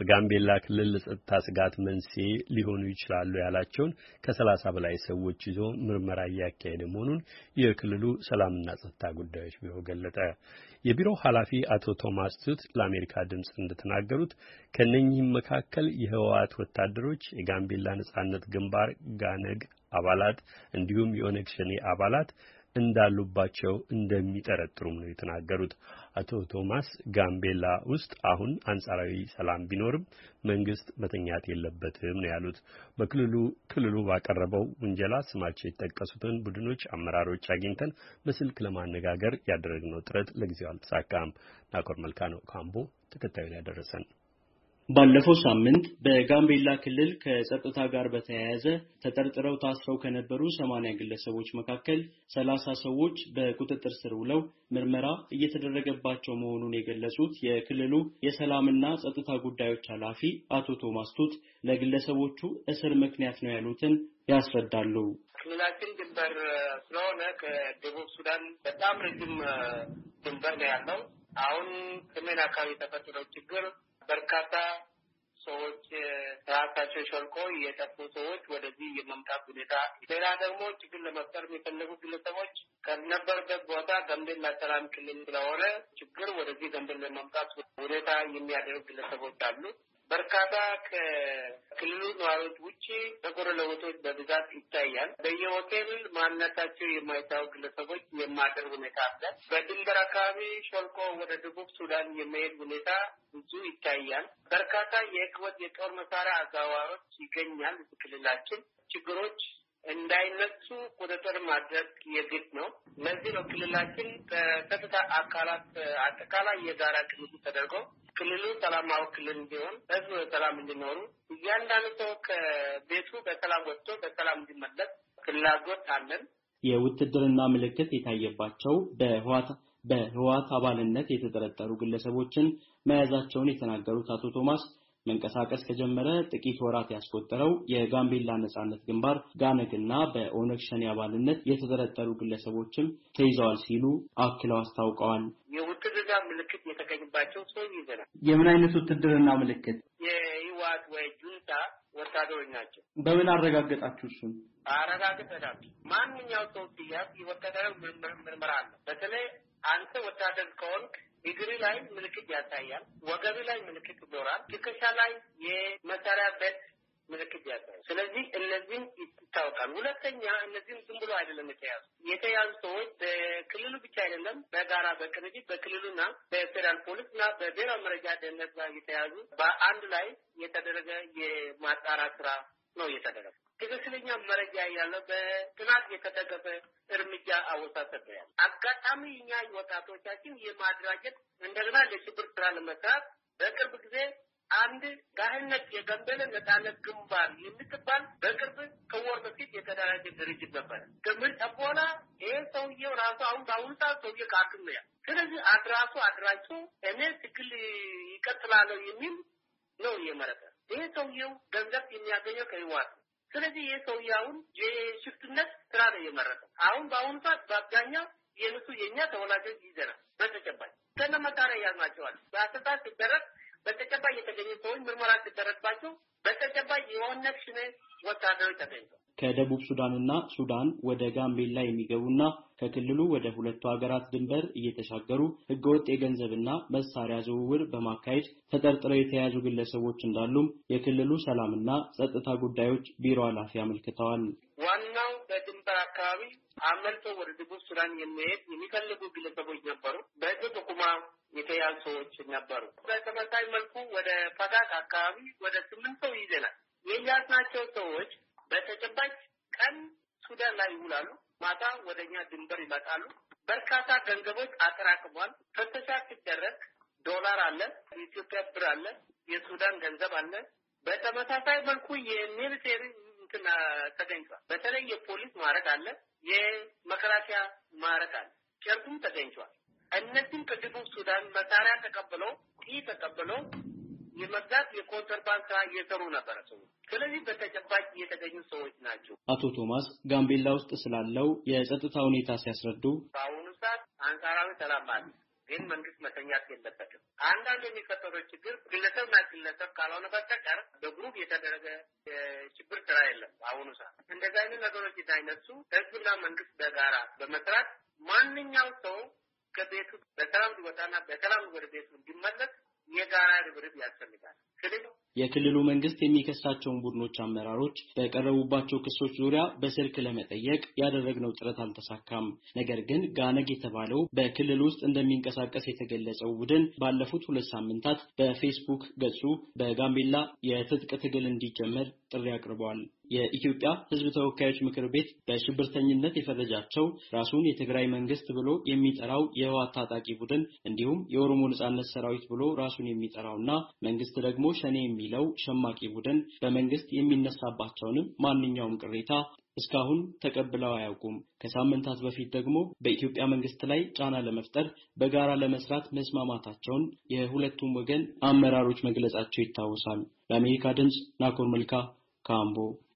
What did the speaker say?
በጋምቤላ ክልል ለጸጥታ ስጋት መንስኤ ሊሆኑ ይችላሉ ያላቸውን ከ30 በላይ ሰዎች ይዞ ምርመራ እያካሄደ መሆኑን የክልሉ ሰላምና ጸጥታ ጉዳዮች ቢሮ ገለጸ። የቢሮው ኃላፊ አቶ ቶማስ ቱት ለአሜሪካ ድምጽ እንደተናገሩት ከነኚህም መካከል የህወሓት ወታደሮች፣ የጋምቤላ ነጻነት ግንባር ጋነግ አባላት እንዲሁም የኦነግ ሸኔ አባላት እንዳሉባቸው እንደሚጠረጥሩም ነው የተናገሩት። አቶ ቶማስ ጋምቤላ ውስጥ አሁን አንጻራዊ ሰላም ቢኖርም መንግስት መተኛት የለበትም ነው ያሉት። ክልሉ ባቀረበው ውንጀላ ስማቸው የተጠቀሱትን ቡድኖች አመራሮች አግኝተን በስልክ ለማነጋገር ያደረግነው ጥረት ለጊዜው አልተሳካም። ናኮር መልካ ነው ካምቦ ተከታዩን ያደረሰን። ባለፈው ሳምንት በጋምቤላ ክልል ከጸጥታ ጋር በተያያዘ ተጠርጥረው ታስረው ከነበሩ 80 ግለሰቦች መካከል 30 ሰዎች በቁጥጥር ስር ውለው ምርመራ እየተደረገባቸው መሆኑን የገለጹት የክልሉ የሰላምና ጸጥታ ጉዳዮች ኃላፊ አቶ ቶማስ ቱት ለግለሰቦቹ እስር ምክንያት ነው ያሉትን ያስረዳሉ። ክልላችን ድንበር ስለሆነ ከደቡብ ሱዳን በጣም ረጅም ድንበር ነው ያለው። አሁን ሰሜን አካባቢ የተፈጠረው ችግር በርካታ ሰዎች ራሳቸው ሾልኮ የጠፉ ሰዎች ወደዚህ የመምጣት ሁኔታ፣ ሌላ ደግሞ ችግር ለመፍጠር የሚፈልጉ ግለሰቦች ከነበሩበት ቦታ ጋምቤላ ሰላም ክልል ስለሆነ ችግር ወደዚህ ጋምቤላ ለመምጣት ሁኔታ የሚያደርጉ ግለሰቦች አሉ። በርካታ ከክልሉ ነዋሪዎች ውጪ ተጎረለወቶች በብዛት ይታያል። በየሆቴል ማንነታቸው የማይታወቁ ግለሰቦች የማደር ሁኔታ አለ። በድንበር አካባቢ ሾልኮ ወደ ደቡብ ሱዳን የሚሄድ ሁኔታ ብዙ ይታያል። በርካታ የህገወጥ የጦር መሳሪያ አዘዋዋሪዎች ይገኛል። ክልላችን ችግሮች እንዳይነሱ ቁጥጥር ማድረግ የግድ ነው። ለዚህ ነው ክልላችን ከጸጥታ አካላት አጠቃላይ የጋራ ቅንጅት ተደርጎ ክልሉ ሰላማዊ ክልል እንዲሆን፣ ህዝቡ በሰላም እንዲኖሩ፣ እያንዳንዱ ሰው ከቤቱ በሰላም ወጥቶ በሰላም እንዲመለስ ፍላጎት አለን። የውትድርና ምልክት የታየባቸው በህወሓት አባልነት የተጠረጠሩ ግለሰቦችን መያዛቸውን የተናገሩት አቶ ቶማስ መንቀሳቀስ ከጀመረ ጥቂት ወራት ያስቆጠረው የጋምቤላ ነጻነት ግንባር ጋነግና በኦነግ ሸኔ አባልነት የተጠረጠሩ ግለሰቦችም ተይዘዋል ሲሉ አክለው አስታውቀዋል። የውትድርና ምልክት የተገኘባቸው ሰው ይዘናል። የምን አይነት ውትድርና ምልክት? የህወሓት ወይ ጁንታ ወታደሮች ናቸው። በምን አረጋገጣችሁ? እሱን አረጋግጠናል። ማንኛው ሰው ሲያዝ የወታደራዊ ምርመራ አለ። በተለይ አንተ ወታደር ከሆንክ እግሪ ላይ ምልክት ያሳያል፣ ወገብ ላይ ምልክት ይኖራል፣ ትከሻ ላይ የመሳሪያ በት ምልክት ያሳያል። ስለዚህ እነዚህም ይታወቃል። ሁለተኛ እነዚህም ዝም ብሎ አይደለም የተያዙ ሰዎች በክልሉ ብቻ አይደለም፣ በጋራ በቅንጅት በክልሉና በፌዴራል ፖሊስና በብሔራዊ መረጃ ደህንነት ጋር የተያዙ በአንድ ላይ የተደረገ የማጣራት ስራ ነው የተደረገ። ትክክለኛ መረጃ ያለው በጥናት የተደገፈ እርምጃ አወሳሰደያል። አጋጣሚ እኛ ወጣቶቻችን የማድራጀት እንደገና ለሽብር ስራ ለመስራት በቅርብ ጊዜ አንድ ጋህነት የጋምቤላ ነጻነት ግንባር የምትባል በቅርብ ከወር በፊት የተደራጀ ድርጅት ነበር። ከምርጫ በኋላ ይሄ ሰውዬው ራሱ አሁን በአሁኑ ሰዓት ሰውዬው ከአክም ነው። ስለዚህ አድራጁ እኔ ትግል ይቀጥላለሁ የሚል ነው የመረጠ። ይሄ ሰውዬው ገንዘብ የሚያገኘው ከህወሓት። ስለዚህ ይሄ ሰውዬው አሁን የሽፍትነት ስራ ነው የመረጠው። አሁን በአሁኑ ሰዓት በአብዛኛው የኛ ተወላጆች ይዘናል። በተጨባጭ ከነመሳሪያ ያዝናቸዋል። በአሰሳት ሲደረግ በተጨባጭ የተገኙ ሰዎች ምርመራ ሲደረግባቸው በተጨባጭ የኦነግ ሸኔ ወታደሮች ተገኝተዋል። ከደቡብ ሱዳንና ሱዳን ወደ ጋምቤላ የሚገቡና ከክልሉ ወደ ሁለቱ ሀገራት ድንበር እየተሻገሩ ህገወጥ የገንዘብና መሳሪያ ዝውውር በማካሄድ ተጠርጥረው የተያዙ ግለሰቦች እንዳሉም የክልሉ ሰላምና ጸጥታ ጉዳዮች ቢሮ ኃላፊ አመልክተዋል። ዋናው በድንበር አካባቢ አመልጦ ወደ ደቡብ ሱዳን የሚፈልጉ ግለሰቦች ነበሩ። በጥቁማ የተያዙ ሰዎች ነበሩ። በተመሳሳይ መልኩ ወደ ፈጋት አካባቢ ወደ 8 ሰው ይዘናል። የያዝናቸው ሰዎች በተጨባጭ ቀን ሱዳን ላይ ይውላሉ፣ ማታ ወደኛ ድንበር ይመጣሉ። በርካታ ገንዘቦች አጠራቅሟል። ፍተሻ ሲደረግ ዶላር አለ፣ የኢትዮጵያ ብር አለ፣ የሱዳን ገንዘብ አለ። በተመሳሳይ መልኩ የሚሊቴሪ ተገኝቷል። በተለይ የፖሊስ ማዕረግ አለ፣ የመከላከያ ማዕረግ አለ፣ ጨርቁም ተገኝቷል። እነዚህም ከደቡብ ሱዳን መሳሪያ ተቀብለው የመግዛት የኮንትሮባንድ ስራ እየሰሩ ነበረ ሰዎች። ስለዚህ በተጨባጭ የተገኙ ሰዎች ናቸው። አቶ ቶማስ ጋምቤላ ውስጥ ስላለው የጸጥታ ሁኔታ ሲያስረዱ በአሁኑ ሰዓት አንጻራዊ ሰላም አለ። ግን መንግስት መተኛት የለበትም። አንዳንድ የሚፈጠረው ችግር ግለሰብና ግለሰብ ካልሆነ በስተቀር በግሩፕ የተደረገ ችግር ስራ የለም። በአሁኑ ሰዓት እንደዚህ አይነት ነገሮች እንዳይነሱ ህዝብና መንግስት በጋራ በመስራት ማንኛው ሰው ከቤቱ በሰላም ሊወጣና በሰላም ወደ ቤቱ እንዲመለስ የጋራ ርብርብ ያስፈልጋል። የክልሉ መንግስት የሚከሳቸውን ቡድኖች አመራሮች በቀረቡባቸው ክሶች ዙሪያ በስልክ ለመጠየቅ ያደረግነው ጥረት አልተሳካም። ነገር ግን ጋነግ የተባለው በክልል ውስጥ እንደሚንቀሳቀስ የተገለጸው ቡድን ባለፉት 2 ሳምንታት በፌስቡክ ገጹ በጋምቤላ የትጥቅ ትግል እንዲጀመር ጥሪ አቅርበዋል። የኢትዮጵያ ሕዝብ ተወካዮች ምክር ቤት በሽብርተኝነት የፈረጃቸው ራሱን የትግራይ መንግስት ብሎ የሚጠራው የህወሓት ታጣቂ ቡድን እንዲሁም የኦሮሞ ነጻነት ሰራዊት ብሎ ራሱን የሚጠራውና መንግስት ደግሞ ሸኔ የሚለው ሸማቂ ቡድን በመንግስት የሚነሳባቸውን ማንኛውም ቅሬታ እስካሁን ተቀብለው አያውቁም። ከሳምንታት በፊት ደግሞ በኢትዮጵያ መንግስት ላይ ጫና ለመፍጠር በጋራ ለመስራት መስማማታቸውን የሁለቱም ወገን አመራሮች መግለጻቸው ይታወሳል። ለአሜሪካ ድምጽ ናኮር መልካ ካምቦ